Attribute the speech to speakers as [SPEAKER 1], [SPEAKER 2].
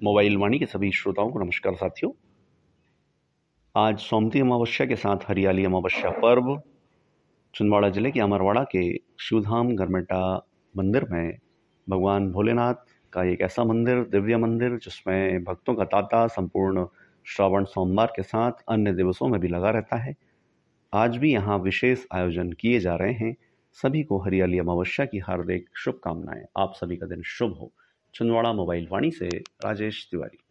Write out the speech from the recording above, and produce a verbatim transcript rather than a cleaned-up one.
[SPEAKER 1] Mobile वाणी के सभी श्रोताओं को नमस्कार साथियों। आज सोमती अमावस्या के साथ हरियाली अमावस्या पर्व छिंदवाड़ा जिले के अमरवाड़ा के शिवधाम गरमेटा मंदिर में भगवान भोलेनाथ का एक ऐसा मंदिर, दिव्य मंदिर, जिसमें भक्तों का तांता संपूर्ण श्रावण सोमवार के साथ अन्य दिवसों में भी लगा रहता है। आज भी यहाँ विशेष आयोजन किए जा रहे हैं। सभी को हरियाली अमावस्या की हार्दिक शुभकामनाएं। आप सभी का दिन शुभ हो। छिंदवाड़ा मोबाइल वाणी से राजेश तिवारी।